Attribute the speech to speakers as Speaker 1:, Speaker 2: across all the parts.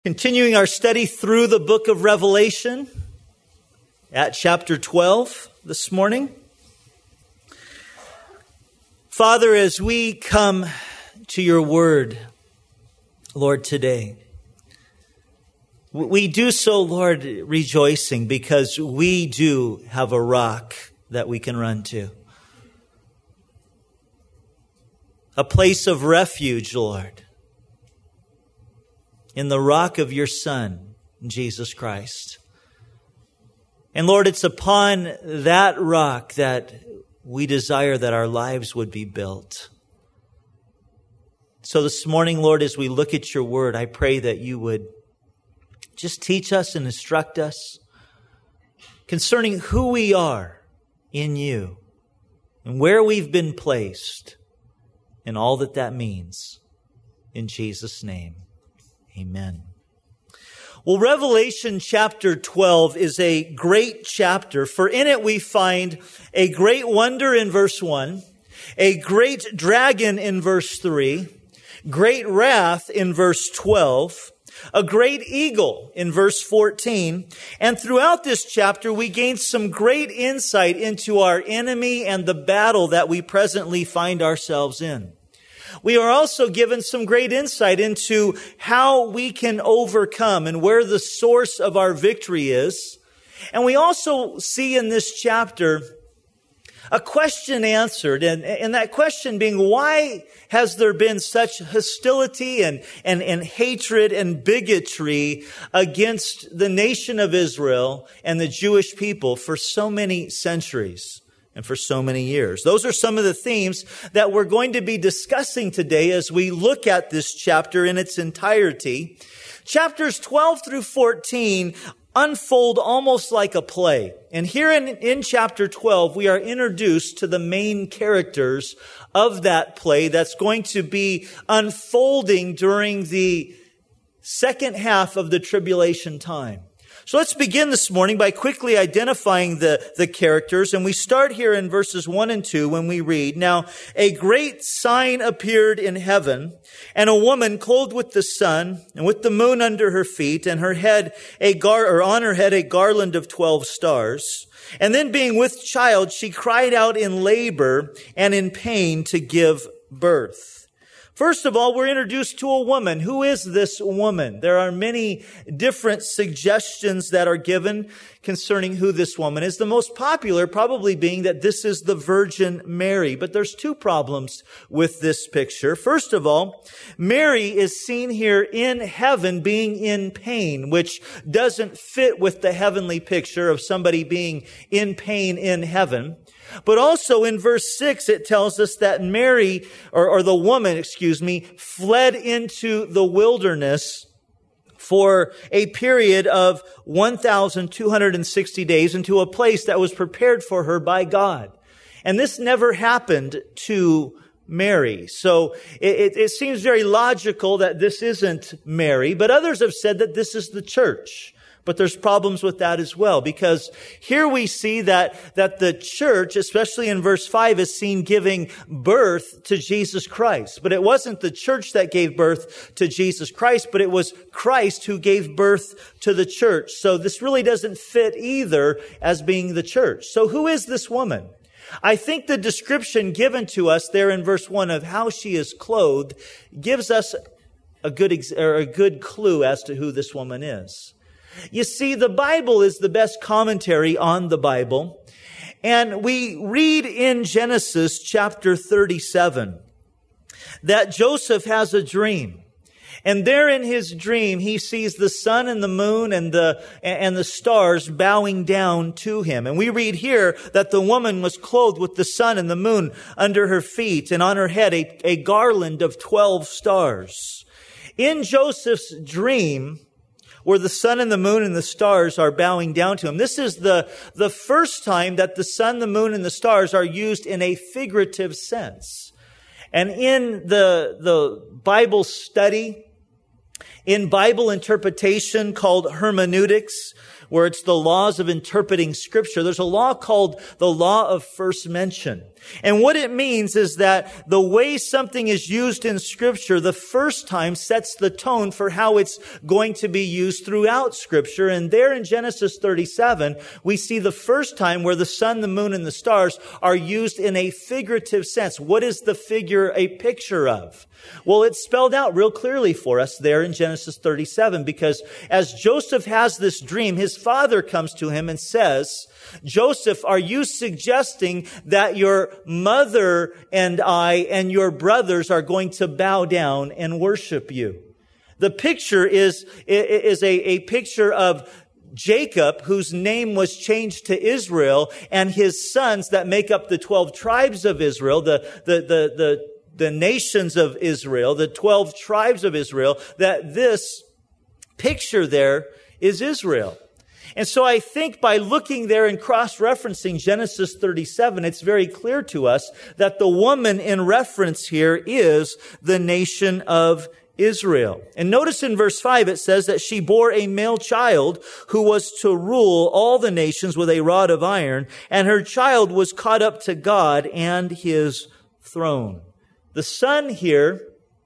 Speaker 1: Continuing our study through the book of Revelation at chapter 12 this morning. Father, as we come to your word, Lord, today, we do so, Lord, rejoicing because we do have a rock that we can run to. A place of refuge, Lord, in the rock of your Son, Jesus Christ. And Lord, it's upon that rock that we desire that our lives would be built. So this morning, Lord, as we look at your word, I pray that you would just teach us and instruct us concerning who we are in you and where we've been placed and all that that means. In Jesus' name. Amen. Well, Revelation chapter 12 is a great chapter, for in it we find a great wonder in verse 1, a great dragon in verse 3, great wrath in verse 12, a great eagle in verse 14, and throughout this chapter we gain some great insight into our enemy and the battle that we presently find ourselves in. We are also given some great insight into how we can overcome and where the source of our victory is. And we also see in this chapter a question answered, and that question being, why has there been such hostility and hatred and bigotry against the nation of Israel and the Jewish people for so many centuries? And for so many years. Those are some of the themes that we're going to be discussing today as we look at this chapter in its entirety. Chapters 12 through 14 unfold almost like a play. And here in chapter 12, we are introduced to the main characters of that play that's going to be unfolding during the second half of the tribulation time. So let's begin this morning by quickly identifying the characters. And we start here in verses 1 and 2 when we read, "Now a great sign appeared in heaven, and a woman clothed with the sun and with the moon under her feet, and her head on her head a garland of 12 stars. And then being with child, she cried out in labor and in pain to give birth." First of all, we're introduced to a woman. Who is this woman? There are many different suggestions that are given concerning who this woman is. The most popular probably being that this is the Virgin Mary. But there's two problems with this picture. First of all, Mary is seen here in heaven being in pain, which doesn't fit with the heavenly picture of somebody being in pain in heaven. But also in verse 6, it tells us that Mary, or the woman, fled into the wilderness for a period of 1,260 days into a place that was prepared for her by God. And this never happened to Mary. So it seems very logical that this isn't Mary, but others have said that this is the church. But there's problems with that as well, because here we see that the church, especially in verse 5, is seen giving birth to Jesus Christ. But it wasn't the church that gave birth to Jesus Christ, but it was Christ who gave birth to the church. So this really doesn't fit either as being the church. So who is this woman? I think the description given to us there in verse 1 of how she is clothed gives us a good clue as to who this woman is. You see, the Bible is the best commentary on the Bible. And we read in Genesis chapter 37 that Joseph has a dream. And there in his dream, he sees the sun and the moon and the stars bowing down to him. And we read here that the woman was clothed with the sun and the moon under her feet, and on her head a garland of 12 stars. In Joseph's dream, where the sun and the moon and the stars are bowing down to him. This is the first time that the sun, the moon, and the stars are used in a figurative sense. And in the Bible study, in Bible interpretation called hermeneutics, where it's the laws of interpreting Scripture. There's a law called the law of first mention. And what it means is that the way something is used in Scripture the first time sets the tone for how it's going to be used throughout Scripture. And there in Genesis 37, we see the first time where the sun, the moon, and the stars are used in a figurative sense. What is the figure a picture of? Well, it's spelled out real clearly for us there in Genesis 37, because as Joseph has this dream, his father comes to him and says, Joseph, are you suggesting that your mother and I and your brothers are going to bow down and worship you? The picture is a picture of Jacob, whose name was changed to Israel, and his sons that make up the 12 tribes of Israel, the nations of Israel, the 12 tribes of Israel, that this picture there is Israel. And so I think by looking there and cross-referencing Genesis 37, it's very clear to us that the woman in reference here is the nation of Israel. And notice in verse 5, it says that she bore a male child who was to rule all the nations with a rod of iron, and her child was caught up to God and his throne. The son here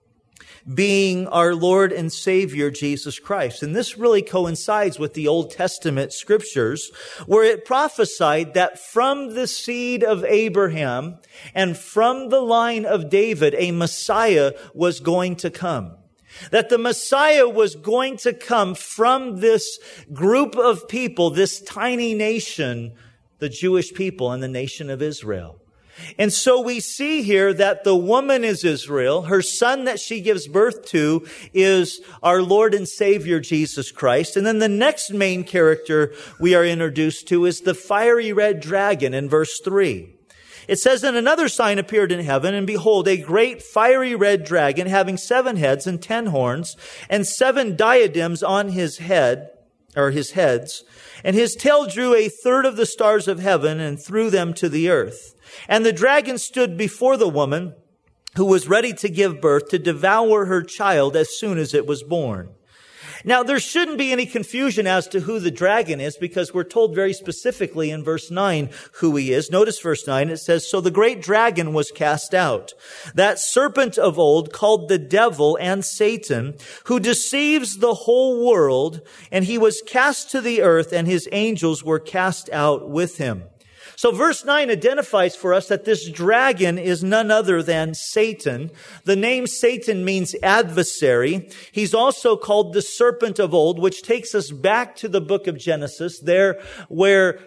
Speaker 1: being our Lord and Savior, Jesus Christ. And this really coincides with the Old Testament scriptures, where it prophesied that from the seed of Abraham and from the line of David, a Messiah was going to come. That the Messiah was going to come from this group of people, this tiny nation, the Jewish people and the nation of Israel. And so we see here that the woman is Israel. Her son that she gives birth to is our Lord and Savior, Jesus Christ. And then the next main character we are introduced to is the fiery red dragon in verse 3. It says, "And another sign appeared in heaven, and behold, a great fiery red dragon having 7 heads and 10 horns, and 7 diadems on his head, or his heads. And his tail drew a third of the stars of heaven and threw them to the earth. And the dragon stood before the woman who was ready to give birth to devour her child as soon as it was born." Now, there shouldn't be any confusion as to who the dragon is, because we're told very specifically in verse 9 who he is. Notice verse 9, it says, "So the great dragon was cast out, that serpent of old called the devil and Satan, who deceives the whole world, and he was cast to the earth, and his angels were cast out with him." So verse 9 identifies for us that this dragon is none other than Satan. The name Satan means adversary. He's also called the serpent of old, which takes us back to the book of Genesis, there where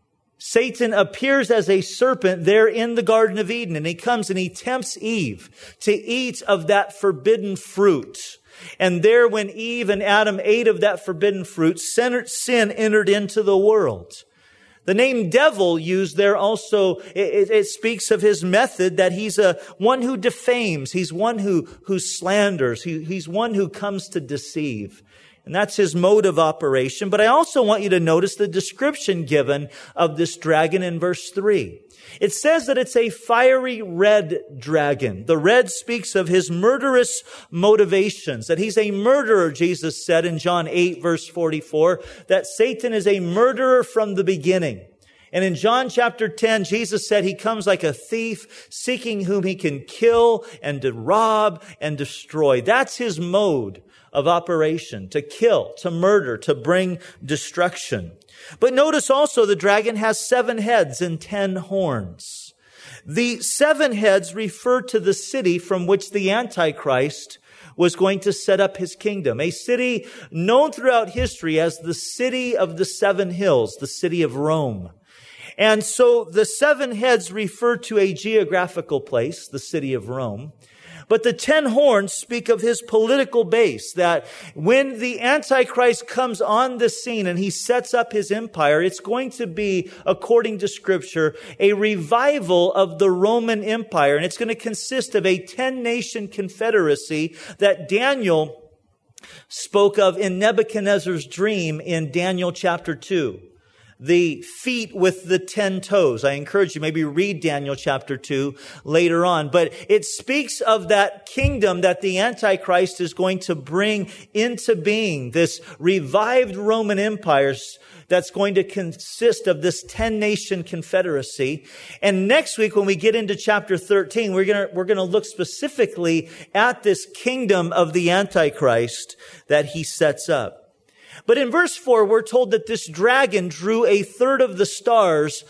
Speaker 1: Satan appears as a serpent there in the Garden of Eden. And he comes and he tempts Eve to eat of that forbidden fruit. And there when Eve and Adam ate of that forbidden fruit, sin entered into the world. The name devil used there also, it speaks of his method, that he's one who defames. He's one who slanders. He's one who comes to deceive. And that's his mode of operation. But I also want you to notice the description given of this dragon in verse 3. It says that it's a fiery red dragon. The red speaks of his murderous motivations, that he's a murderer, Jesus said in John 8, verse 44, that Satan is a murderer from the beginning. And in John chapter 10, Jesus said he comes like a thief, seeking whom he can kill and to rob and destroy. That's his mode of operation, to kill, to murder, to bring destruction. But notice also the dragon has 7 heads and 10 horns. The 7 heads refer to the city from which the Antichrist was going to set up his kingdom. A city known throughout history as the city of the 7 hills, the city of Rome. And so the 7 heads refer to a geographical place, the city of Rome. But the 10 horns speak of his political base, that when the Antichrist comes on the scene and he sets up his empire, it's going to be, according to Scripture, a revival of the Roman Empire. And it's going to consist of a 10-nation confederacy that Daniel spoke of in Nebuchadnezzar's dream in Daniel chapter 2. the feet with the 10 toes. I encourage you, maybe read Daniel chapter 2 later on. But it speaks of that kingdom that the Antichrist is going to bring into being, this revived Roman Empire that's going to consist of this 10-nation confederacy. And next week, when we get into chapter 13, we're going to look specifically at this kingdom of the Antichrist that he sets up. But in verse 4, we're told that this dragon drew a third of the stars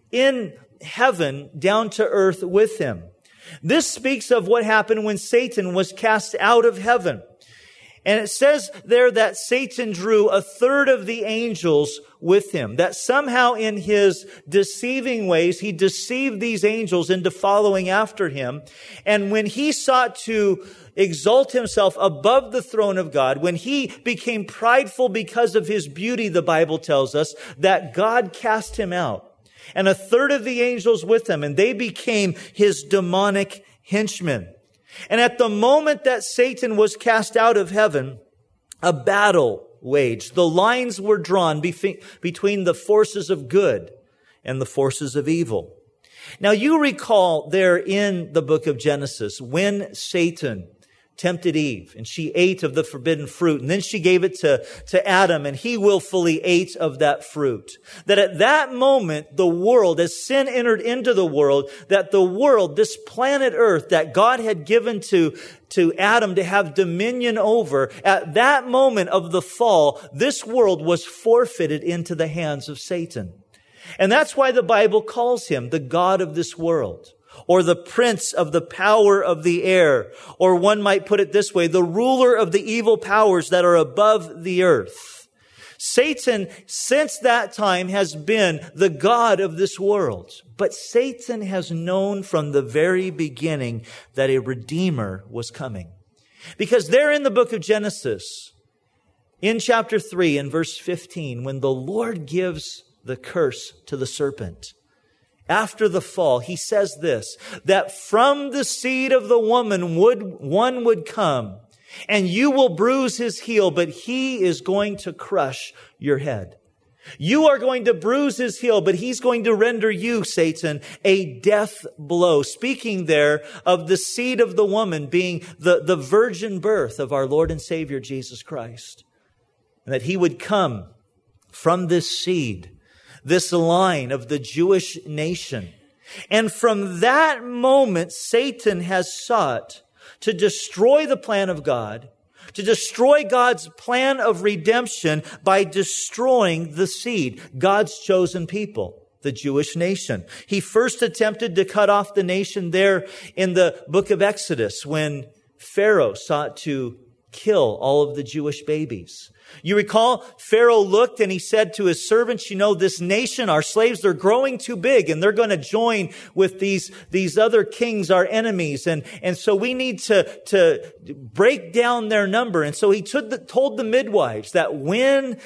Speaker 1: in heaven down to earth with him. This speaks of what happened when Satan was cast out of heaven. And it says there that Satan drew a third of the angels with him. That somehow in his deceiving ways, he deceived these angels into following after him. And when he sought to exalt himself above the throne of God, when he became prideful because of his beauty, the Bible tells us that God cast him out. And a third of the angels with him, and they became his demonic henchmen. And at the moment that Satan was cast out of heaven, a battle waged. The lines were drawn between the forces of good and the forces of evil. Now you recall there in the book of Genesis when Satan tempted Eve and she ate of the forbidden fruit, and then she gave it to Adam and he willfully ate of that fruit. That at that moment, the world, as sin entered into the world, that the world, this planet Earth that God had given to Adam to have dominion over, at that moment of the fall, this world was forfeited into the hands of Satan. And that's why the Bible calls him the God of this world, or the prince of the power of the air, or one might put it this way, the ruler of the evil powers that are above the earth. Satan, since that time, has been the God of this world. But Satan has known from the very beginning that a Redeemer was coming. Because there in the book of Genesis, in chapter 3 and verse 15, when the Lord gives the curse to the serpent, after the fall, he says this, that from the seed of the woman one would come, and you will bruise his heel, but he is going to crush your head. You are going to bruise his heel, but he's going to render you, Satan, a death blow. Speaking there of the seed of the woman being the virgin birth of our Lord and Savior, Jesus Christ. And that he would come from this seed, this line of the Jewish nation. And from that moment, Satan has sought to destroy the plan of God, to destroy God's plan of redemption by destroying the seed, God's chosen people, the Jewish nation. He first attempted to cut off the nation there in the book of Exodus when Pharaoh sought to kill all of the Jewish babies. You recall, Pharaoh looked and he said to his servants, this nation, our slaves, they're growing too big and they're going to join with these other kings, our enemies. And so we need to break down their number. And so he told the midwives that when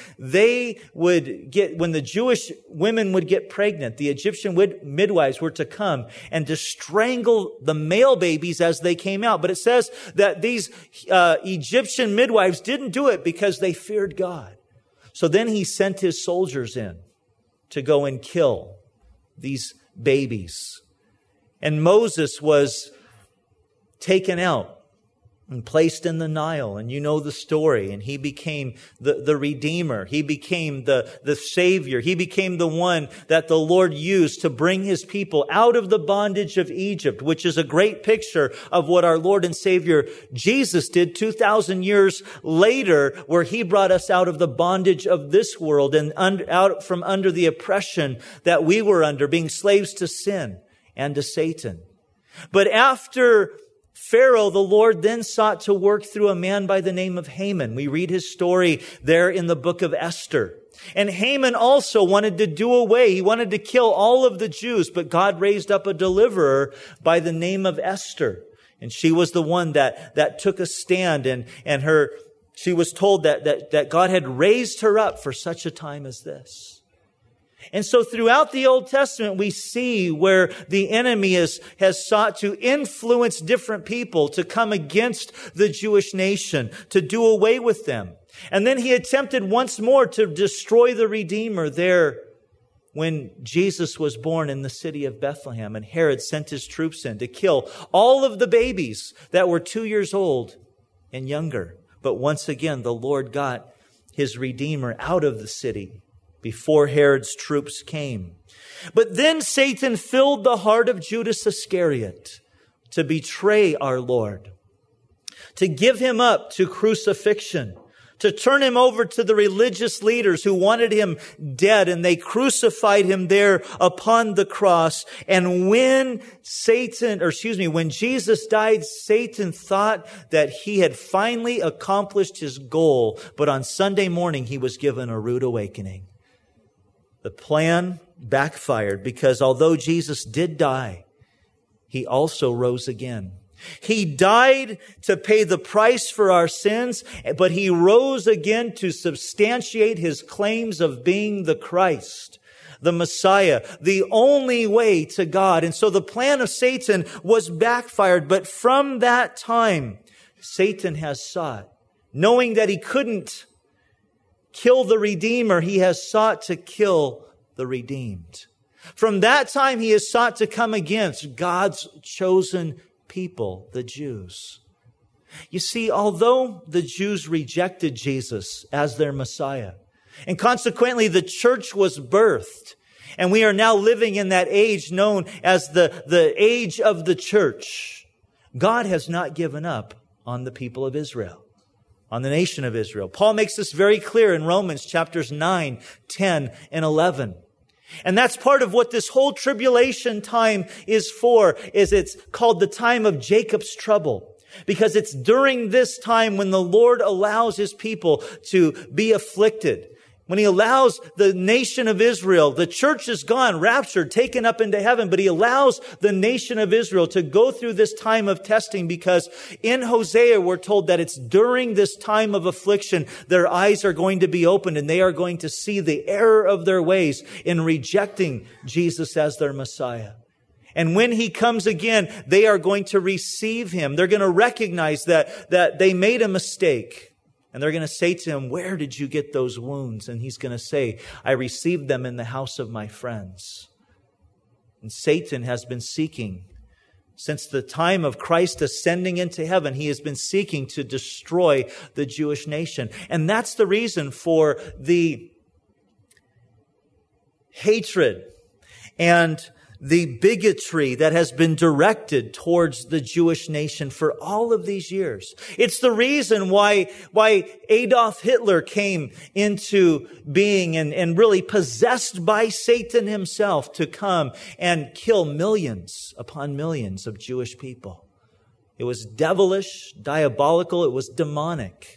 Speaker 1: the Jewish women would get pregnant, the Egyptian midwives were to come and to strangle the male babies as they came out. But it says that these Egyptian midwives didn't do it because they feared God. So then he sent his soldiers in to go and kill these babies. And Moses was taken out and placed in the Nile. And you know the story. And he became the Redeemer. He became the Savior. He became the one that the Lord used to bring his people out of the bondage of Egypt, which is a great picture of what our Lord and Savior Jesus did 2,000 years later, where he brought us out of the bondage of this world and out from under the oppression that we were under, being slaves to sin and to Satan. But after Pharaoh, the Lord then sought to work through a man by the name of Haman. We read his story there in the book of Esther. And Haman also wanted to do away. He wanted to kill all of the Jews, but God raised up a deliverer by the name of Esther. And she was the one that took a stand, and she was told that God had raised her up for such a time as this. And so throughout the Old Testament, we see where the enemy has sought to influence different people to come against the Jewish nation, to do away with them. And then he attempted once more to destroy the Redeemer there when Jesus was born in the city of Bethlehem, and Herod sent his troops in to kill all of the babies that were 2 years old and younger. But once again, the Lord got his Redeemer out of the city before Herod's troops came. But then Satan filled the heart of Judas Iscariot to betray our Lord, to give him up to crucifixion, to turn him over to the religious leaders who wanted him dead, and they crucified him there upon the cross. And when Jesus died, Satan thought that he had finally accomplished his goal, but on Sunday morning he was given a rude awakening. The plan backfired because although Jesus did die, he also rose again. He died to pay the price for our sins, but he rose again to substantiate his claims of being the Christ, the Messiah, the only way to God. And so the plan of Satan was backfired. But from that time, Satan has sought, knowing that he couldn't kill the Redeemer, he has sought to kill the redeemed. From that time, he has sought to come against God's chosen people, the Jews. You see, although the Jews rejected Jesus as their Messiah, and consequently the church was birthed, and we are now living in that age known as the age of the church, God has not given up on the people of Israel, on the nation of Israel. Paul makes this very clear in Romans chapters 9, 10, and 11. And that's part of what this whole tribulation time is for, is it's called the time of Jacob's trouble. Because it's during this time when the Lord allows his people to be afflicted. When he allows the nation of Israel, the church is gone, raptured, taken up into heaven, but he allows the nation of Israel to go through this time of testing, because in Hosea we're told that it's during this time of affliction their eyes are going to be opened and they are going to see the error of their ways in rejecting Jesus as their Messiah. And when he comes again, they are going to receive him. They're going to recognize that they made a mistake. And they're going to say to him, "Where did you get those wounds?" And he's going to say, "I received them in the house of my friends." And Satan has been seeking, since the time of Christ ascending into heaven, he has been seeking to destroy the Jewish nation. And that's the reason for the hatred and the bigotry that has been directed towards the Jewish nation for all of these years. It's the reason why Adolf Hitler came into being and really possessed by Satan himself to come and kill millions upon millions of Jewish people. It was devilish, diabolical, it was demonic.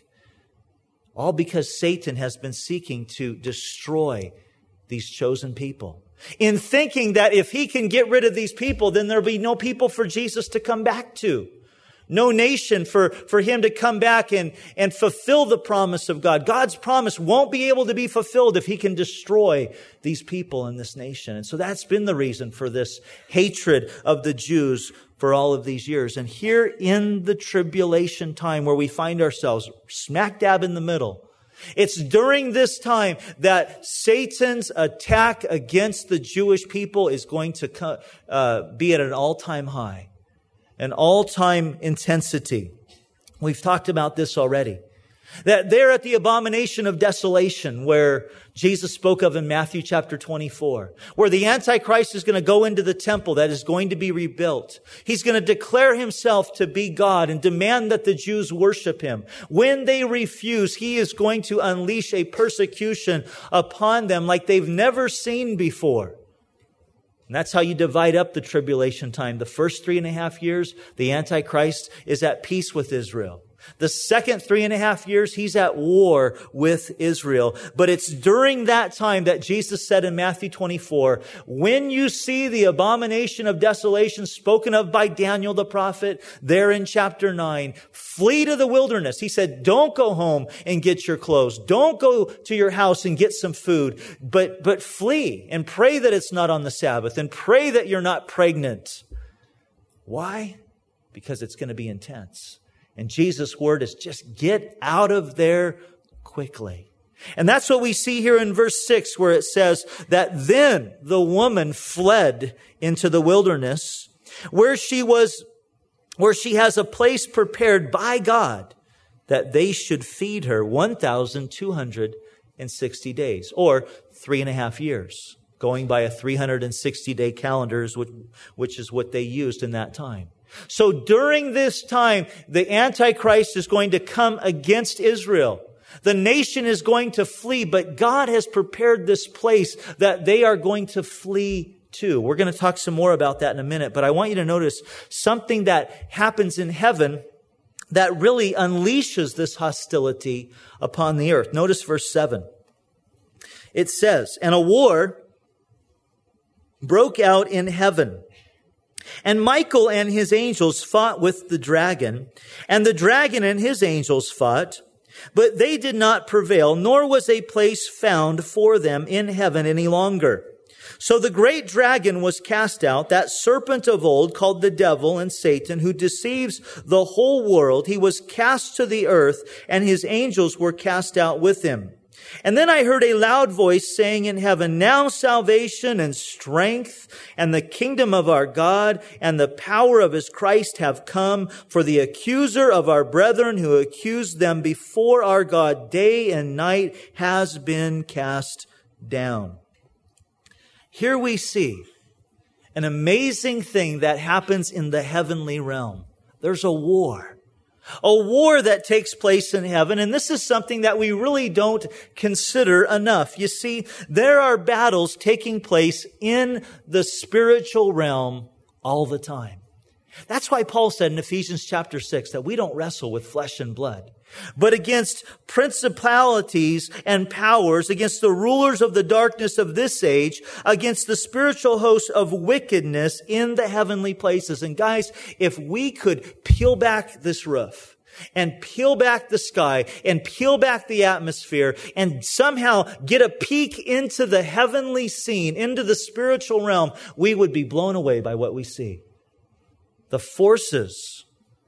Speaker 1: All because Satan has been seeking to destroy these chosen people, in thinking that if he can get rid of these people, then there'll be no people for Jesus to come back to. No nation for him to come back and fulfill the promise of God. God's promise won't be able to be fulfilled if he can destroy these people in this nation. And so that's been the reason for this hatred of the Jews for all of these years. And here in the tribulation time where we find ourselves smack dab in the middle, it's during this time that Satan's attack against the Jewish people is going to be at an all-time high, an all-time intensity. We've talked about this already. That they're at the abomination of desolation, where Jesus spoke of in Matthew chapter 24, where the Antichrist is going to go into the temple that is going to be rebuilt. He's going to declare himself to be God and demand that the Jews worship him. When they refuse, he is going to unleash a persecution upon them like they've never seen before. And that's how you divide up the tribulation time. The first 3.5 years, the Antichrist is at peace with Israel. The second 3.5 years, he's at war with Israel. But it's during that time that Jesus said in Matthew 24, when you see the abomination of desolation spoken of by Daniel the prophet there in chapter 9, flee to the wilderness. He said, don't go home and get your clothes. Don't go to your house and get some food, but flee and pray that it's not on the Sabbath and pray that you're not pregnant. Why? Because it's going to be intense. And Jesus' word is just get out of there quickly. And that's what we see here in verse 6, where it says that then the woman fled into the wilderness, where she has a place prepared by God that they should feed her 1,260 days, or 3.5 years, going by a 360-day calendar, which is what they used in that time. So during this time, the Antichrist is going to come against Israel. The nation is going to flee, but God has prepared this place that they are going to flee to. We're going to talk some more about that in a minute, but I want you to notice something that happens in heaven that really unleashes this hostility upon the earth. Notice verse 7. It says, "And a war broke out in heaven. And Michael and his angels fought with the dragon, and the dragon and his angels fought, but they did not prevail, nor was a place found for them in heaven any longer. So the great dragon was cast out, that serpent of old called the devil and Satan, who deceives the whole world. He was cast to the earth, and his angels were cast out with him. And then I heard a loud voice saying in heaven, 'Now salvation and strength and the kingdom of our God and the power of his Christ have come, for the accuser of our brethren who accused them before our God day and night has been cast down.'" Here we see an amazing thing that happens in the heavenly realm. There's a war that takes place in heaven. And this is something that we really don't consider enough. You see, there are battles taking place in the spiritual realm all the time. That's why Paul said in Ephesians chapter 6 that we don't wrestle with flesh and blood, but against principalities and powers, against the rulers of the darkness of this age, against the spiritual hosts of wickedness in the heavenly places. And guys, if we could peel back this roof and peel back the sky and peel back the atmosphere and somehow get a peek into the heavenly scene, into the spiritual realm, we would be blown away by what we see. The forces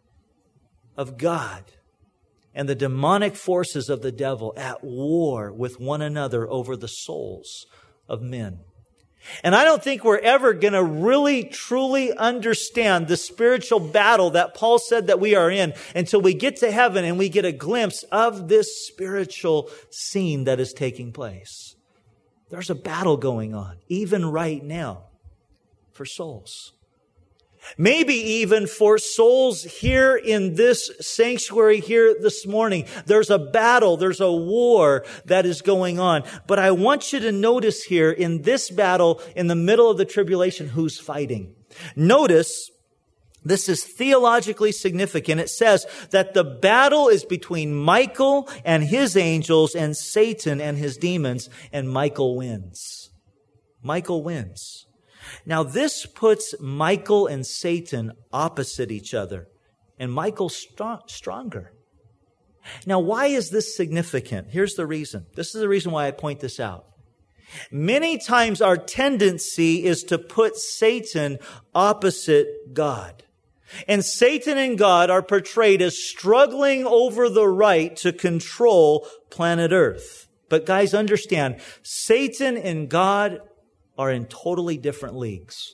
Speaker 1: of God and the demonic forces of the devil at war with one another over the souls of men. And I don't think we're ever going to really, truly understand the spiritual battle that Paul said that we are in until we get to heaven and we get a glimpse of this spiritual scene that is taking place. There's a battle going on, even right now, for souls. Maybe even for souls here in this sanctuary here this morning. There's a battle, there's a war that is going on. But I want you to notice here in this battle, in the middle of the tribulation, who's fighting. Notice, this is theologically significant. It says that the battle is between Michael and his angels and Satan and his demons, and Michael wins. Michael wins. Now, this puts Michael and Satan opposite each other, and Michael's stronger. Now, why is this significant? Here's the reason. This is the reason why I point this out. Many times our tendency is to put Satan opposite God. And Satan and God are portrayed as struggling over the right to control planet Earth. But guys, understand, Satan and God are in totally different leagues.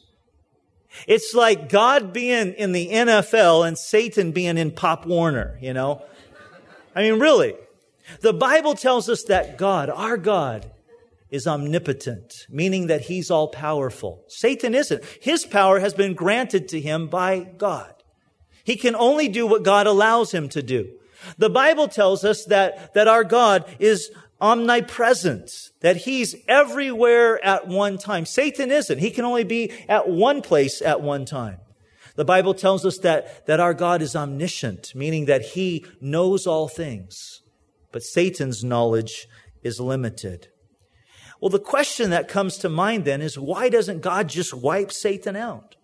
Speaker 1: It's like God being in the NFL and Satan being in Pop Warner, you know? I mean, really. The Bible tells us that God, our God, is omnipotent, meaning that he's all powerful. Satan isn't. His power has been granted to him by God. He can only do what God allows him to do. The Bible tells us that our God is omnipresent, that he's everywhere at one time. Satan isn't. He can only be at one place at one time. The Bible tells us that our God is omniscient, meaning that he knows all things. But Satan's knowledge is limited. Well, the question that comes to mind then is, why doesn't God just wipe Satan out?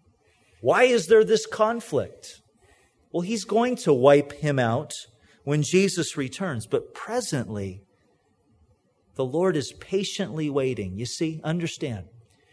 Speaker 1: Why is there this conflict? Well, he's going to wipe him out when Jesus returns. But presently, the Lord is patiently waiting. You see, understand.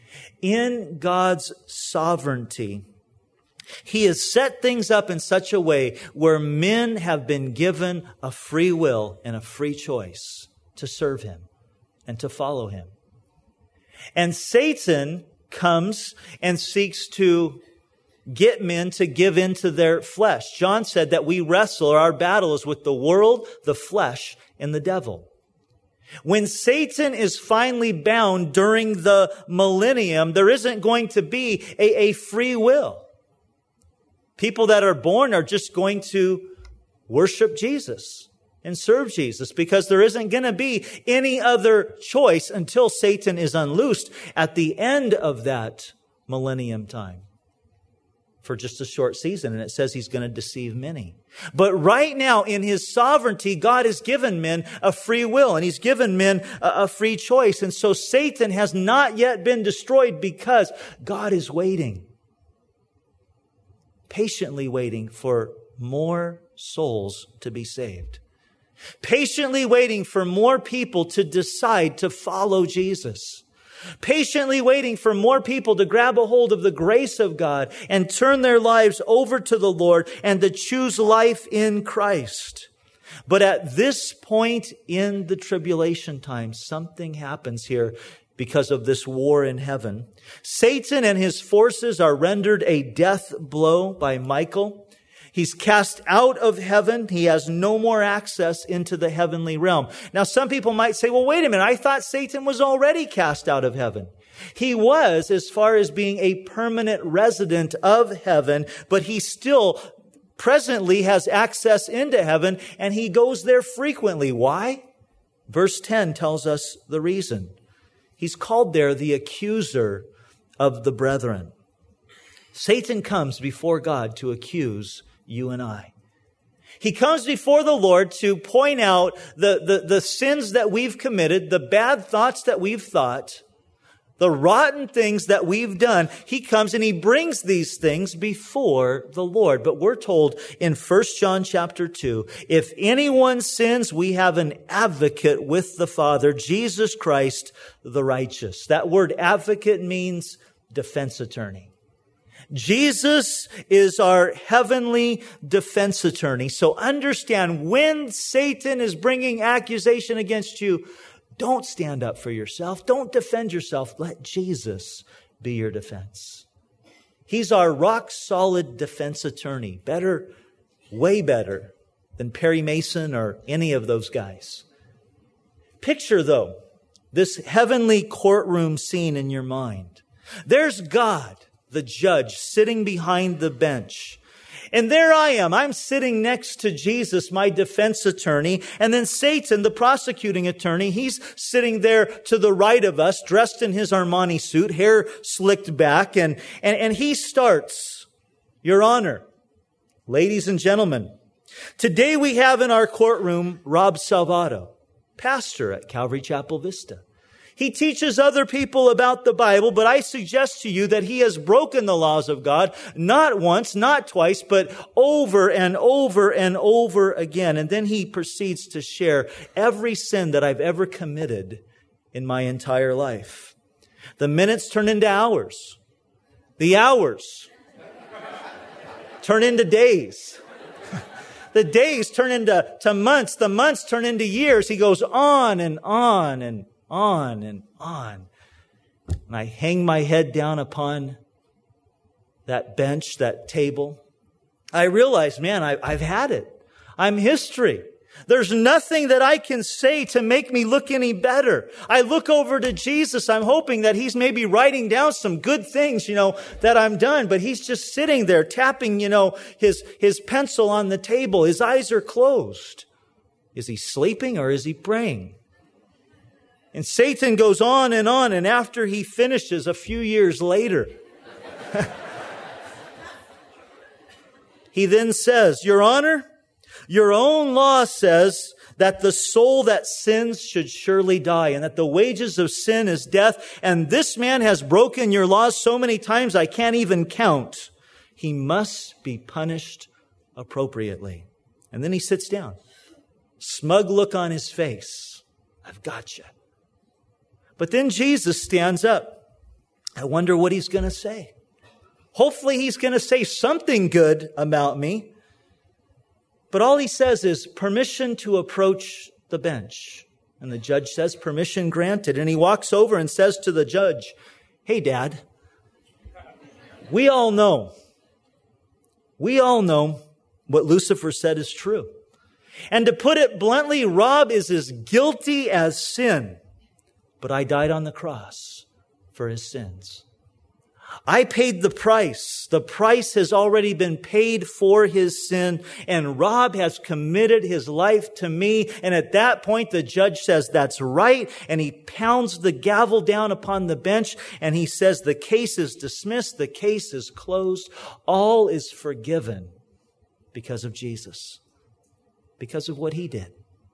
Speaker 1: In God's sovereignty, he has set things up in such a way where men have been given a free will and a free choice. to serve him and to follow him. And Satan comes and seeks to get men to give into their flesh. John said that we wrestle, or our battle is with the world, the flesh, and the devil. When Satan is finally bound during the millennium, there isn't going to be a free will. People that are born are just going to worship Jesus and serve Jesus because there isn't going to be any other choice until Satan is unloosed at the end of that millennium time for just a short season. And it says he's going to deceive many. But right now in his sovereignty, God has given men a free will and he's given men a free choice. And so Satan has not yet been destroyed because God is waiting, patiently waiting for more souls to be saved. Patiently waiting for more people to decide to follow Jesus. Patiently waiting for more people to grab a hold of the grace of God and turn their lives over to the Lord and to choose life in Christ. But at this point in the tribulation time, something happens here because of this war in heaven. Satan and his forces are rendered a death blow by Michael. He's cast out of heaven. He has no more access into the heavenly realm. Now, some people might say, well, wait a minute. I thought Satan was already cast out of heaven. He was, as far as being a permanent resident of heaven, but he still presently has access into heaven, and he goes there frequently. Why? Verse 10 tells us the reason. He's called there the accuser of the brethren. Satan comes before God to accuse you and I. He comes before the Lord to point out the sins that we've committed, the bad thoughts that we've thought, the rotten things that we've done. He comes and he brings these things before the Lord. But we're told in 1 John chapter 2, if anyone sins, we have an advocate with the Father, Jesus Christ the righteous. That word advocate means defense attorney. Jesus is our heavenly defense attorney. So understand, when Satan is bringing accusation against you, don't stand up for yourself. Don't defend yourself. Let Jesus be your defense. He's our rock solid defense attorney. Better, way better than Perry Mason or any of those guys. Picture, though, this heavenly courtroom scene in your mind. There's God, the judge, sitting behind the bench. And there I am. I'm sitting next to Jesus, my defense attorney. And then Satan, the prosecuting attorney, he's sitting there to the right of us, dressed in his Armani suit, hair slicked back. And he starts, Your Honor, ladies and gentlemen, today we have in our courtroom Rob Salvato, pastor at Calvary Chapel Vista. He teaches other people about the Bible, but I suggest to you that he has broken the laws of God, not once, not twice, but over and over and over again. And then he proceeds to share every sin that I've ever committed in my entire life. The minutes turn into hours. The hours turn into days. The days turn into months. The months turn into years. He goes on and on and on and on. And I hang my head down upon that bench, that table. I realize, man, I've had it. I'm history. There's nothing that I can say to make me look any better. I look over to Jesus. I'm hoping that he's maybe writing down some good things, that I'm done. But he's just sitting there tapping, his pencil on the table. His eyes are closed. Is he sleeping or is he praying? And Satan goes on, and after he finishes a few years later, he then says, Your Honor, your own law says that the soul that sins should surely die, and that the wages of sin is death, and this man has broken your laws so many times I can't even count. He must be punished appropriately. And then he sits down. Smug look on his face. I've got you. But then Jesus stands up. I wonder what he's going to say. Hopefully he's going to say something good about me. But all he says is permission to approach the bench. And the judge says, permission granted. And he walks over and says to the judge, hey, Dad, we all know what Lucifer said is true. And to put it bluntly, Rob is as guilty as sin. But I died on the cross for his sins. I paid the price. The price has already been paid for his sin. And Rob has committed his life to me. And at that point, the judge says, that's right. And he pounds the gavel down upon the bench. And he says, the case is dismissed. The case is closed. All is forgiven because of Jesus. Because of what he did.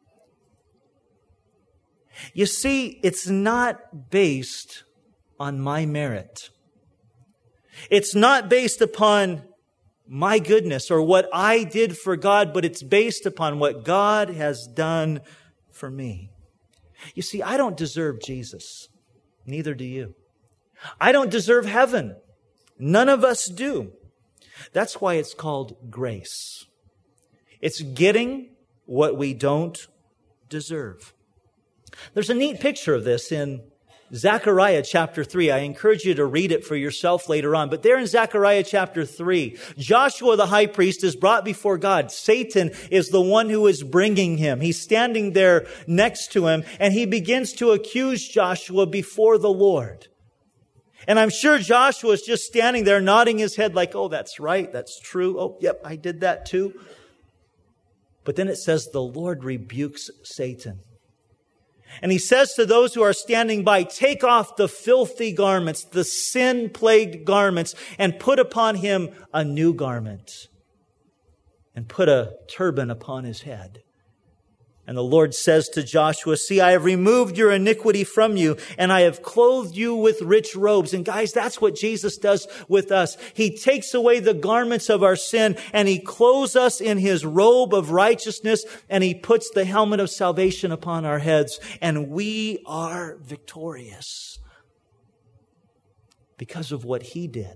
Speaker 1: You see, it's not based on my merit. It's not based upon my goodness or what I did for God, but it's based upon what God has done for me. You see, I don't deserve Jesus. Neither do you. I don't deserve heaven. None of us do. That's why it's called grace. It's getting what we don't deserve. There's a neat picture of this in Zechariah chapter 3. I encourage you to read it for yourself later on. But there in Zechariah chapter 3, Joshua the high priest is brought before God. Satan is the one who is bringing him. He's standing there next to him, and he begins to accuse Joshua before the Lord. And I'm sure Joshua is just standing there nodding his head like, oh, that's right, that's true. Oh, yep, I did that too. But then it says the Lord rebukes Satan. And he says to those who are standing by, take off the filthy garments, the sin-plagued garments, and put upon him a new garment. And put a turban upon his head. And the Lord says to Joshua, see, I have removed your iniquity from you, and I have clothed you with rich robes. And guys, that's what Jesus does with us. He takes away the garments of our sin, and he clothes us in his robe of righteousness, and he puts the helmet of salvation upon our heads, and we are victorious because of what he did.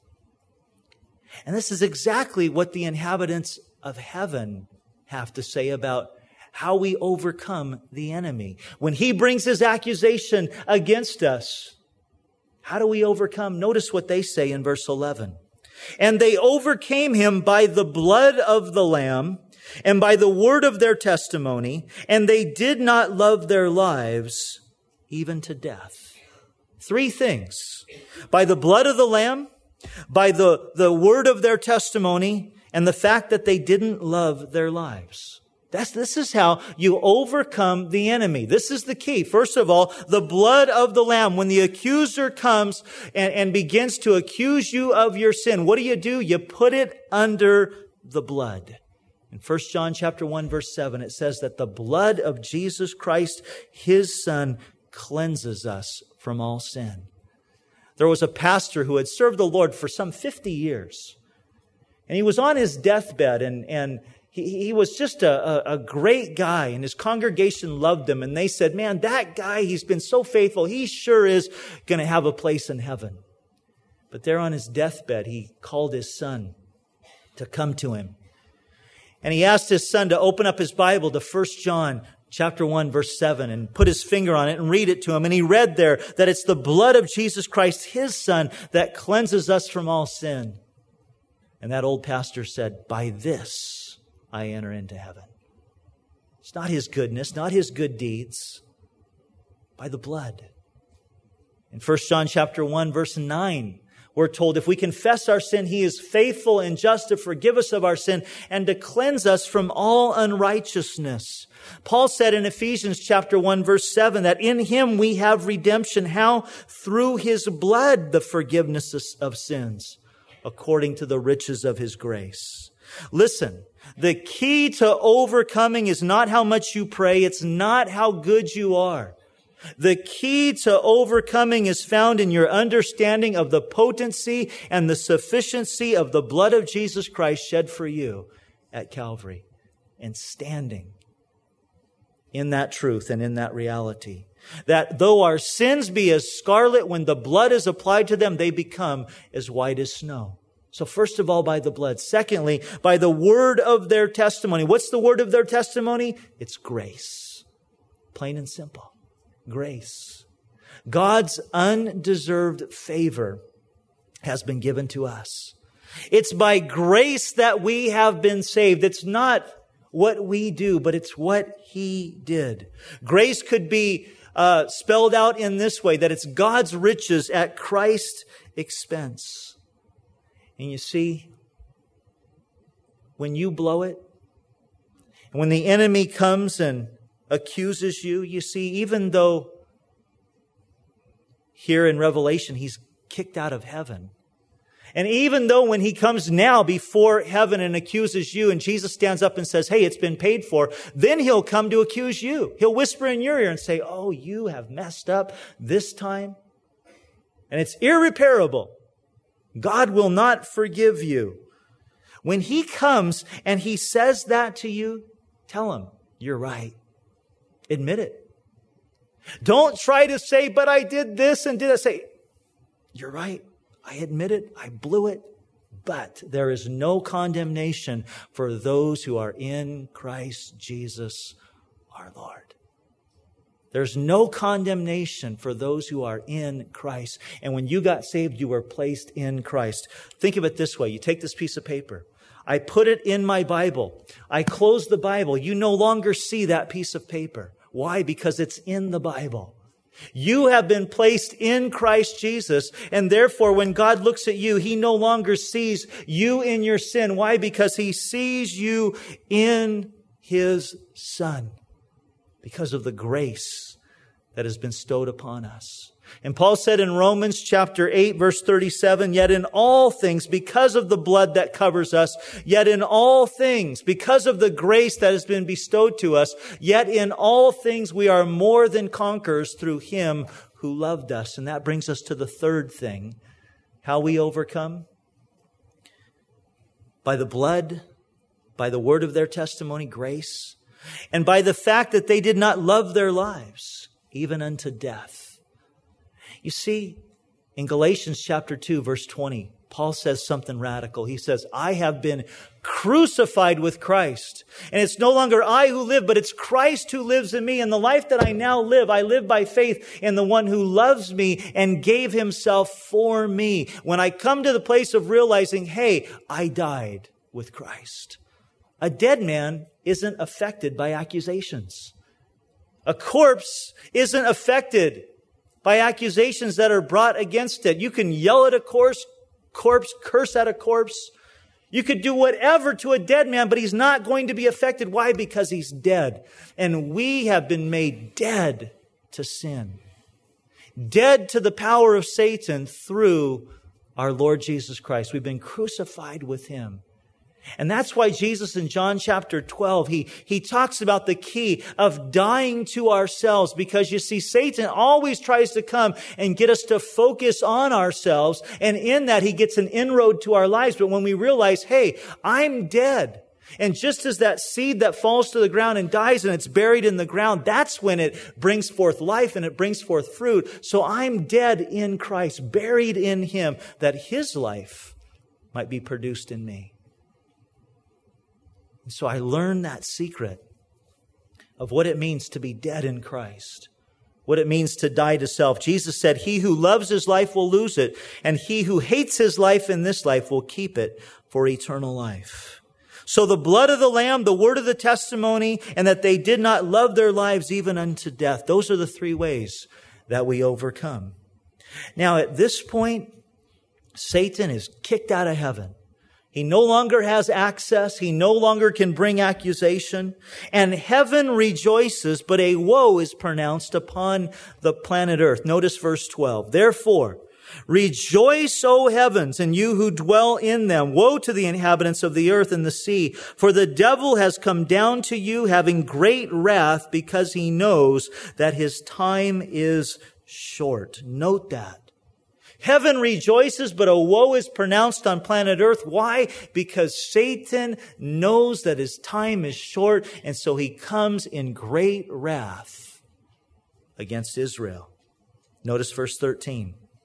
Speaker 1: And this is exactly what the inhabitants of heaven have to say about how we overcome the enemy. When he brings his accusation against us, how do we overcome? Notice what they say in verse 11. And they overcame him by the blood of the Lamb and by the word of their testimony, and they did not love their lives even to death. Three things. By the blood of the Lamb, by the word of their testimony, and the fact that they didn't love their lives. This is how you overcome the enemy. This is the key. First of all, the blood of the Lamb. When the accuser comes and begins to accuse you of your sin, what do? You put it under the blood. In 1 John chapter 1, verse 7, it says that the blood of Jesus Christ, his Son, cleanses us from all sin. There was a pastor who had served the Lord for some 50 years. And he was on his deathbed, and he was just a great guy, and his congregation loved him. And they said, man, that guy, he's been so faithful. He sure is going to have a place in heaven. But there on his deathbed, he called his son to come to him. And he asked his son to open up his Bible to 1 John chapter 1, verse 7, and put his finger on it and read it to him. And he read there that it's the blood of Jesus Christ, his Son, that cleanses us from all sin. And that old pastor said, by this I enter into heaven. It's not his goodness, not his good deeds, by the blood. In 1 John chapter 1, verse 9, we're told if we confess our sin, he is faithful and just to forgive us of our sin and to cleanse us from all unrighteousness. Paul said in Ephesians chapter 1, verse 7, that in him we have redemption. How? Through his blood, the forgiveness of sins, according to the riches of his grace. Listen, the key to overcoming is not how much you pray. It's not how good you are. The key to overcoming is found in your understanding of the potency and the sufficiency of the blood of Jesus Christ shed for you at Calvary, and standing in that truth and in that reality. That though our sins be as scarlet, when the blood is applied to them, they become as white as snow. So first of all, by the blood. Secondly, by the word of their testimony. What's the word of their testimony? It's grace. Plain and simple. Grace. God's undeserved favor has been given to us. It's by grace that we have been saved. It's not what we do, but it's what He did. Grace could be spelled out in this way, that it's God's riches at Christ's expense. And you see, when you blow it, and when the enemy comes and accuses you, you see, even though here in Revelation he's kicked out of heaven, and even though when he comes now before heaven and accuses you, and Jesus stands up and says, hey, it's been paid for, then he'll come to accuse you. He'll whisper in your ear and say, oh, you have messed up this time, and it's irreparable. God will not forgive you. When he comes and he says that to you, tell him, you're right. Admit it. Don't try to say, but I did this and did that. Say, you're right. I admit it. I blew it. But there is no condemnation for those who are in Christ Jesus our Lord. There's no condemnation for those who are in Christ. And when you got saved, you were placed in Christ. Think of it this way. You take this piece of paper. I put it in my Bible. I close the Bible. You no longer see that piece of paper. Why? Because it's in the Bible. You have been placed in Christ Jesus, and therefore when God looks at you, He no longer sees you in your sin. Why? Because He sees you in His Son, because of the grace that has been bestowed upon us. And Paul said in Romans chapter 8, verse 37, yet in all things, because of the blood that covers us, yet in all things, because of the grace that has been bestowed to us, yet in all things we are more than conquerors through Him who loved us. And that brings us to the third thing, how we overcome. By the blood, by the word of their testimony, grace, and by the fact that they did not love their lives, even unto death. You see, in Galatians chapter 2, verse 20, Paul says something radical. He says, I have been crucified with Christ. And it's no longer I who live, but it's Christ who lives in me. And the life that I now live, I live by faith in the one who loves me and gave Himself for me. When I come to the place of realizing, hey, I died with Christ. A dead man isn't affected by accusations. A corpse isn't affected by accusations that are brought against it. You can yell at a corpse, curse at a corpse. You could do whatever to a dead man, but he's not going to be affected. Why? Because he's dead. And we have been made dead to sin. Dead to the power of Satan through our Lord Jesus Christ. We've been crucified with Him. And that's why Jesus in John chapter 12, he talks about the key of dying to ourselves, because you see, Satan always tries to come and get us to focus on ourselves. And in that, he gets an inroad to our lives. But when we realize, hey, I'm dead. And just as that seed that falls to the ground and dies and it's buried in the ground, that's when it brings forth life and it brings forth fruit. So I'm dead in Christ, buried in Him, that His life might be produced in me. So I learned that secret of what it means to be dead in Christ, what it means to die to self. Jesus said, he who loves his life will lose it, and he who hates his life in this life will keep it for eternal life. So the blood of the Lamb, the word of the testimony, and that they did not love their lives even unto death. Those are the three ways that we overcome. Now at this point, Satan is kicked out of heaven. He no longer has access. He no longer can bring accusation. And heaven rejoices, but a woe is pronounced upon the planet Earth. Notice verse 12. Therefore, rejoice, O heavens, and you who dwell in them. Woe to the inhabitants of the earth and the sea, for the devil has come down to you having great wrath, because he knows that his time is short. Note that. Heaven rejoices, but a woe is pronounced on planet Earth. Why? Because Satan knows that his time is short, and so he comes in great wrath against Israel. Notice verse 13.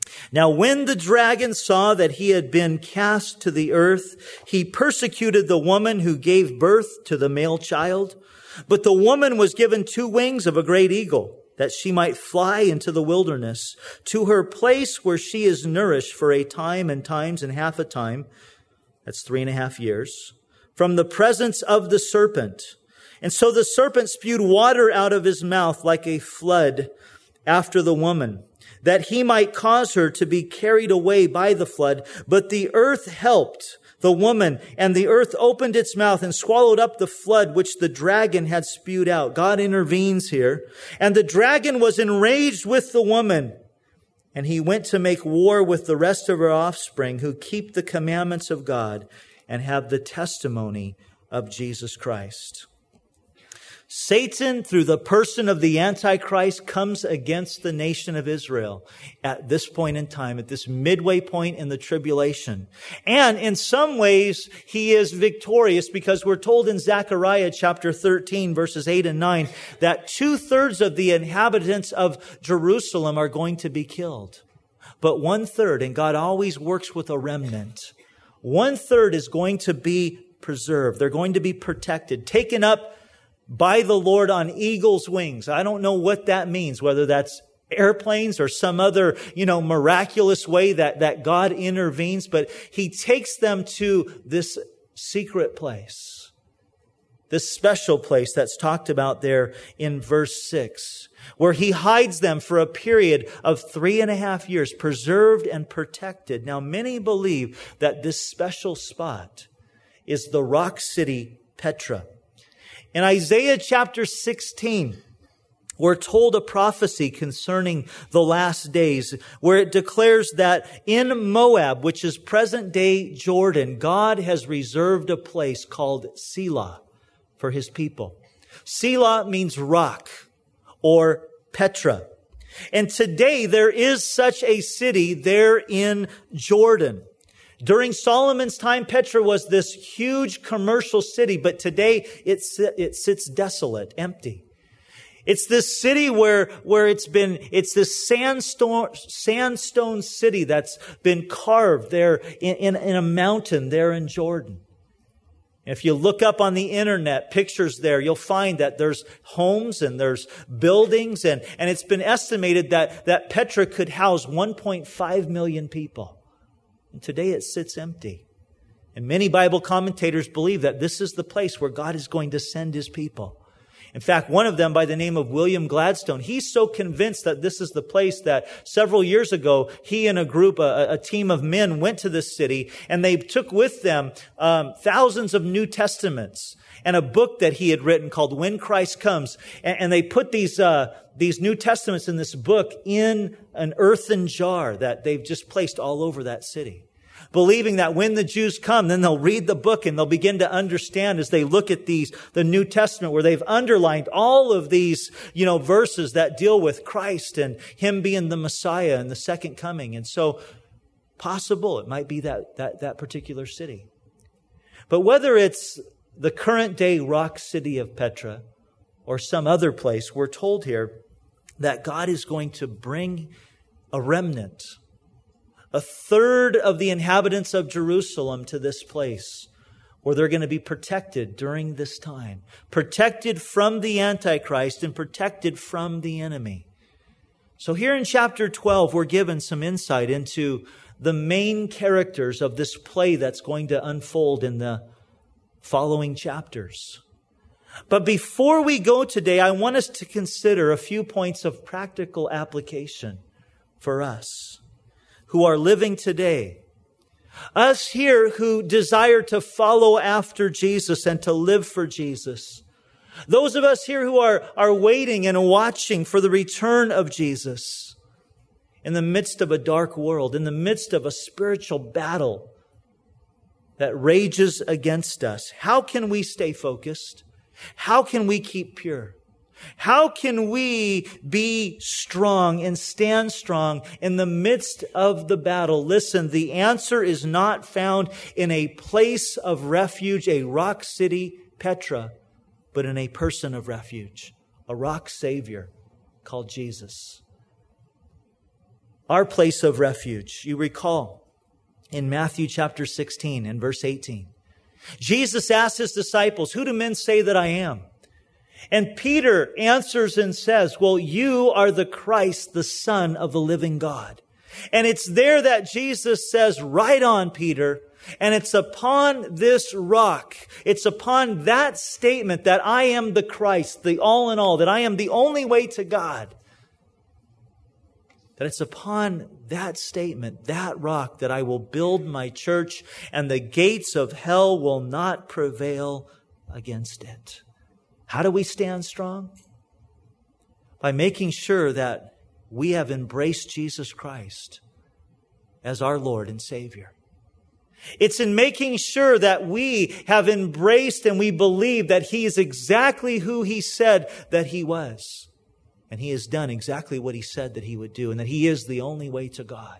Speaker 1: Now, when the dragon saw that he had been cast to the earth, he persecuted the woman who gave birth to the male child. But the woman was given 2 wings of a great eagle, that she might fly into the wilderness, to her place where she is nourished for a time and times and half a time. That's 3.5 years. From the presence of the serpent. And so the serpent spewed water out of his mouth like a flood after the woman, that he might cause her to be carried away by the flood. But the earth helped the woman, and the earth opened its mouth and swallowed up the flood which the dragon had spewed out. God intervenes here. And the dragon was enraged with the woman, and he went to make war with the rest of her offspring who keep the commandments of God and have the testimony of Jesus Christ. Satan, through the person of the Antichrist, comes against the nation of Israel at this point in time, at this midway point in the tribulation. And in some ways, he is victorious, because we're told in Zechariah chapter 13, verses 8 and 9, that 2/3 of the inhabitants of Jerusalem are going to be killed. But 1/3, and God always works with a remnant, 1/3 is going to be preserved. They're going to be protected, taken up by the Lord on eagle's wings. I don't know what that means, whether that's airplanes or some other, miraculous way that God intervenes, but he takes them to this secret place, this special place that's talked about there in verse 6, where he hides them for a period of 3.5 years, preserved and protected. Now, many believe that this special spot is the rock city Petra. In Isaiah chapter 16, we're told a prophecy concerning the last days, where it declares that in Moab, which is present-day Jordan, God has reserved a place called Selah for his people. Selah means rock, or Petra. And today there is such a city there in Jordan. During Solomon's time, Petra was this huge commercial city, but today it sits desolate, empty. It's this city where it's this sandstone city that's been carved there in a mountain there in Jordan. If you look up on the internet pictures there, you'll find that there's homes and there's buildings, and it's been estimated that Petra could house 1.5 million people. And today it sits empty. And many Bible commentators believe that this is the place where God is going to send his people. In fact, one of them by the name of William Gladstone, he's so convinced that this is the place that several years ago, he and a group, a team of men went to this city, and they took with them thousands of New Testaments and a book that he had written called When Christ Comes. And they put these New Testaments in this book in an earthen jar that they've just placed all over that city, believing that when the Jews come, then they'll read the book and they'll begin to understand as they look at the New Testament, where they've underlined all of these, verses that deal with Christ and him being the Messiah and the second coming. And so possible it might be that particular city. But whether it's the current day rock city of Petra or some other place, we're told here that God is going to bring a remnant, 1/3 of the inhabitants of Jerusalem, to this place where they're going to be protected during this time, protected from the Antichrist and protected from the enemy. So here in chapter 12, we're given some insight into the main characters of this play that's going to unfold in the following chapters. But before we go today, I want us to consider a few points of practical application for us who are living today. Us here who desire to follow after Jesus and to live for Jesus. Those of us here who are waiting and watching for the return of Jesus in the midst of a dark world, in the midst of a spiritual battle that rages against us. How can we stay focused? How can we keep pure? How can we be strong and stand strong in the midst of the battle? Listen, the answer is not found in a place of refuge, a rock city, Petra, but in a person of refuge, a rock Savior called Jesus. our place of refuge. You recall in Matthew chapter 16 and verse 18, Jesus asked his disciples, "Who do men say that I am?" And Peter answers and says, "Well, you are the Christ, the Son of the living God." And it's there that Jesus says, "Right on, Peter." And it's upon this rock, it's upon that statement that I am the Christ, the all in all, that I am the only way to God, that it's upon that statement, that rock, that I will build my church, and the gates of hell will not prevail against it. How do we stand strong? By making sure that we have embraced Jesus Christ as our Lord and Savior. It's in making sure that we have embraced and we believe that He is exactly who He said that He was. And He has done exactly what He said that He would do, and that He is the only way to God.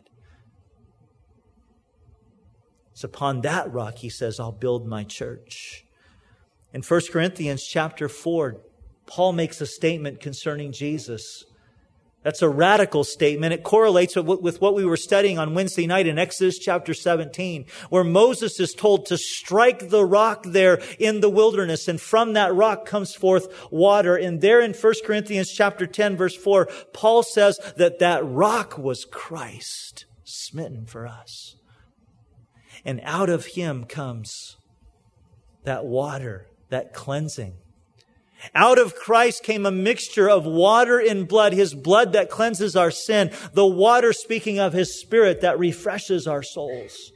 Speaker 1: It's upon that rock, He says, I'll build my church. In 1 Corinthians chapter 4, Paul makes a statement concerning Jesus. That's a radical statement. It correlates with what we were studying on Wednesday night in Exodus chapter 17, where Moses is told to strike the rock there in the wilderness, and from that rock comes forth water. And there in 1 Corinthians chapter 10, verse 4, Paul says that that rock was Christ, smitten for us. And out of Him comes that water, that cleansing. Out of Christ came a mixture of water and blood, His blood that cleanses our sin, the water speaking of His Spirit that refreshes our souls.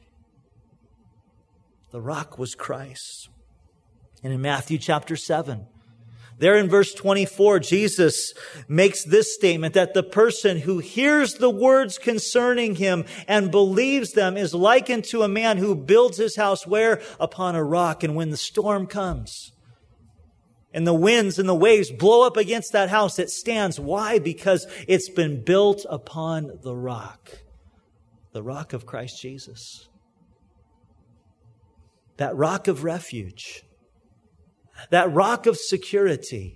Speaker 1: The rock was Christ. And in Matthew chapter 7, there in verse 24, Jesus makes this statement that the person who hears the words concerning Him and believes them is likened to a man who builds his house where? Upon a rock. And when the storm comes, and the winds and the waves blow up against that house, it stands. Why? Because it's been built upon the rock of Christ Jesus. That rock of refuge, that rock of security,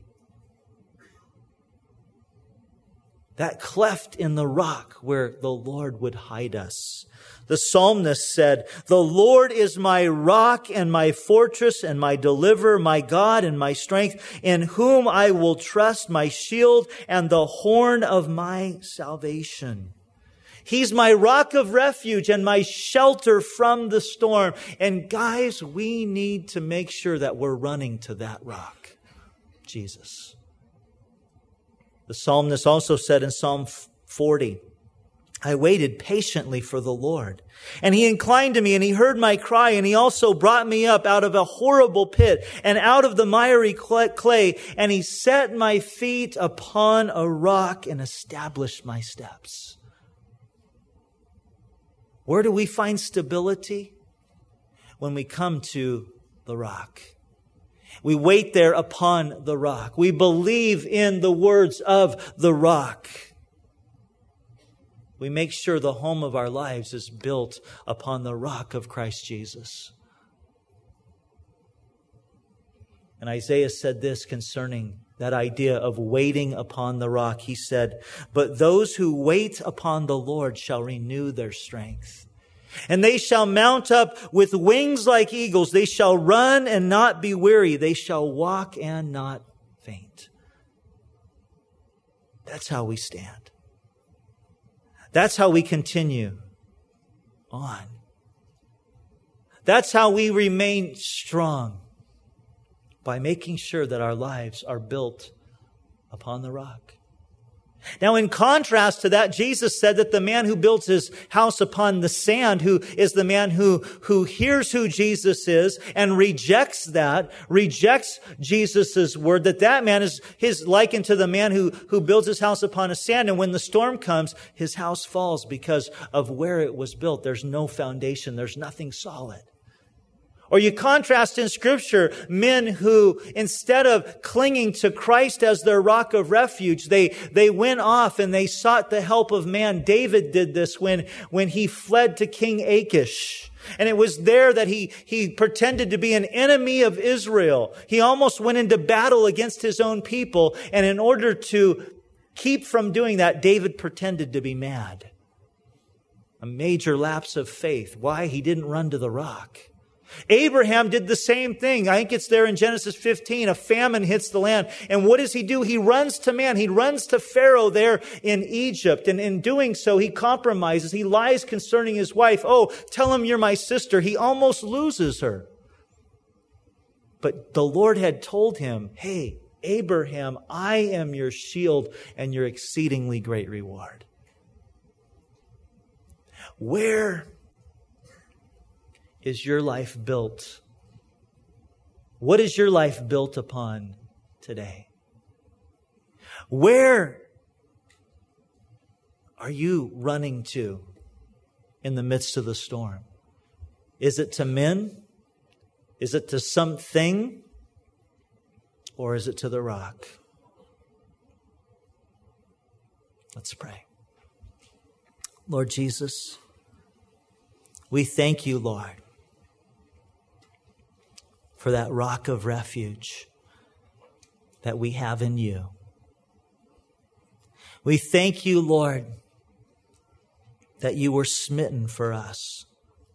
Speaker 1: that cleft in the rock where the Lord would hide us. The psalmist said, "The Lord is my rock and my fortress and my deliverer, my God and my strength, in whom I will trust, my shield and the horn of my salvation." He's my rock of refuge and my shelter from the storm. And guys, we need to make sure that we're running to that rock, Jesus. The psalmist also said in Psalm 40, "I waited patiently for the Lord, and He inclined to me, and He heard my cry, and He also brought me up out of a horrible pit and out of the miry clay, and He set my feet upon a rock and established my steps." Where do we find stability? When we come to the rock. We wait there upon the rock. We believe in the words of the rock. We make sure the home of our lives is built upon the rock of Christ Jesus. And Isaiah said this concerning that idea of waiting upon the rock. He said, "But those who wait upon the Lord shall renew their strength. And they shall mount up with wings like eagles. They shall run and not be weary. They shall walk and not faint." That's how we stand. That's how we continue on. That's how we remain strong, by making sure that our lives are built upon the rock. Now, in contrast to that, Jesus said that the man who builds his house upon the sand, who is the man who hears who Jesus is and rejects Jesus' word, that man is likened to the man who builds his house upon a sand. And when the storm comes, his house falls because of where it was built. There's no foundation. There's nothing solid. Or you contrast in Scripture men who, instead of clinging to Christ as their rock of refuge, they went off and they sought the help of man. David did this when he fled to King Achish. And it was there that he pretended to be an enemy of Israel. He almost went into battle against his own people. And in order to keep from doing that, David pretended to be mad. A major lapse of faith. Why? He didn't run to the rock. Abraham did the same thing. I think it's there in Genesis 15. A famine hits the land. And what does he do? He runs to man. He runs to Pharaoh there in Egypt. And in doing so, he compromises. He lies concerning his wife. Oh, tell him you're my sister. He almost loses her. But the Lord had told him, hey, Abraham, I am your shield and your exceedingly great reward. Where is your life built? What is your life built upon today? Where are you running to in the midst of the storm? Is it to men? Is it to something? Or is it to the rock? Let's pray. Lord Jesus, we thank you, Lord, for that rock of refuge that we have in you. We thank you, Lord, that you were smitten for us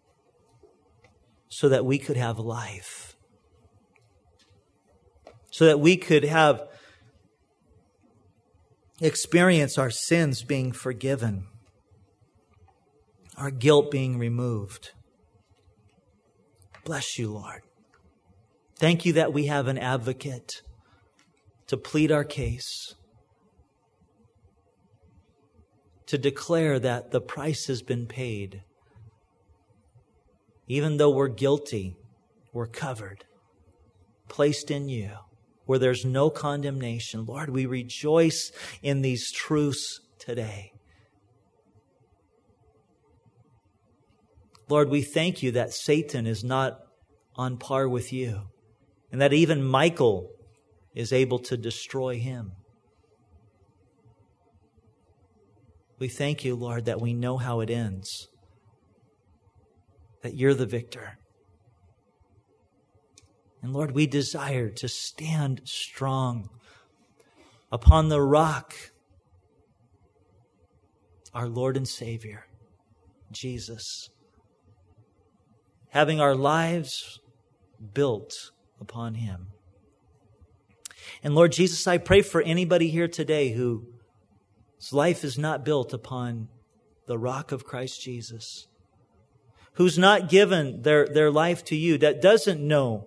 Speaker 1: so that we could have life, so that we could have experience our sins being forgiven, our guilt being removed. Bless you, Lord. Thank you that we have an advocate to plead our case, to declare that the price has been paid. Even though we're guilty, we're covered, placed in you, where there's no condemnation. Lord, we rejoice in these truths today. Lord, we thank you that Satan is not on par with you, and that even Michael is able to destroy him. We thank you, Lord, that we know how it ends, that you're the victor. And Lord, we desire to stand strong upon the rock, our Lord and Savior, Jesus, having our lives built upon Him. And Lord Jesus, I pray for anybody here today whose life is not built upon the rock of Christ Jesus, who's not given their life to you, that doesn't know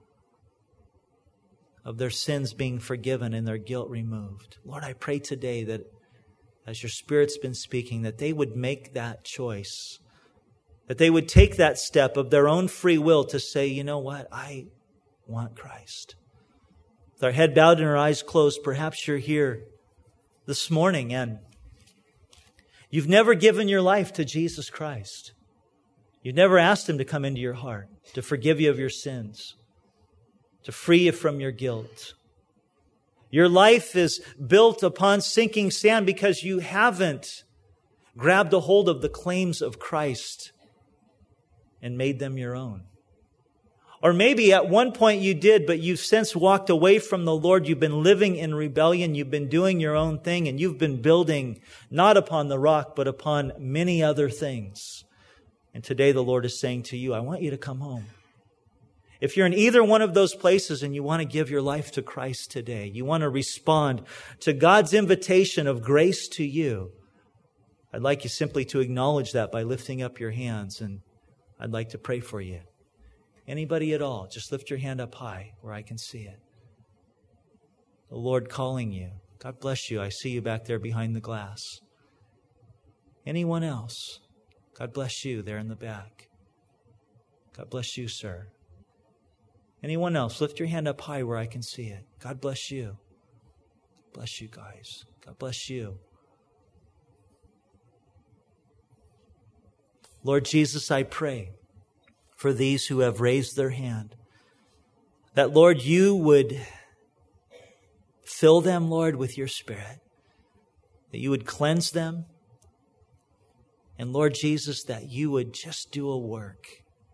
Speaker 1: of their sins being forgiven and their guilt removed. Lord, I pray today that as your Spirit's been speaking, that they would make that choice, that they would take that step of their own free will to say, you know what, I want Christ. With our head bowed and our eyes closed, perhaps you're here this morning and you've never given your life to Jesus Christ. You've never asked Him to come into your heart, to forgive you of your sins, to free you from your guilt. Your life is built upon sinking sand because you haven't grabbed a hold of the claims of Christ and made them your own. Or maybe at one point you did, but you've since walked away from the Lord. You've been living in rebellion. You've been doing your own thing, and you've been building not upon the rock, but upon many other things. And today the Lord is saying to you, I want you to come home. If you're in either one of those places and you want to give your life to Christ today, you want to respond to God's invitation of grace to you, I'd like you simply to acknowledge that by lifting up your hands, and I'd like to pray for you. Anybody at all, just lift your hand up high where I can see it. The Lord calling you. God bless you. I see you back there behind the glass. Anyone else? God bless you there in the back. God bless you, sir. Anyone else? Lift your hand up high where I can see it. God bless you. Bless you guys. God bless you. Lord Jesus, I pray for these who have raised their hand, that, Lord, you would fill them, Lord, with your Spirit, that you would cleanse them, and, Lord Jesus, that you would just do a work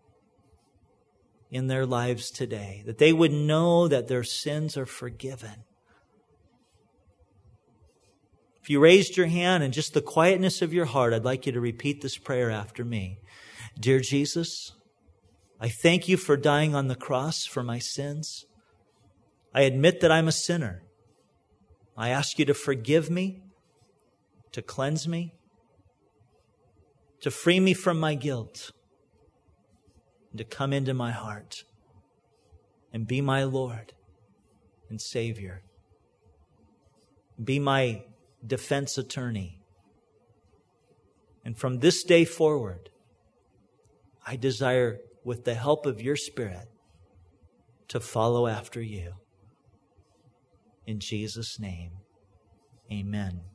Speaker 1: in their lives today, that they would know that their sins are forgiven. If you raised your hand and just the quietness of your heart, I'd like you to repeat this prayer after me. Dear Jesus, I thank you for dying on the cross for my sins. I admit that I'm a sinner. I ask you to forgive me, to cleanse me, to free me from my guilt, and to come into my heart and be my Lord and Savior. Be my defense attorney. And from this day forward, I desire, with the help of your Spirit, to follow after you. In Jesus' name, amen.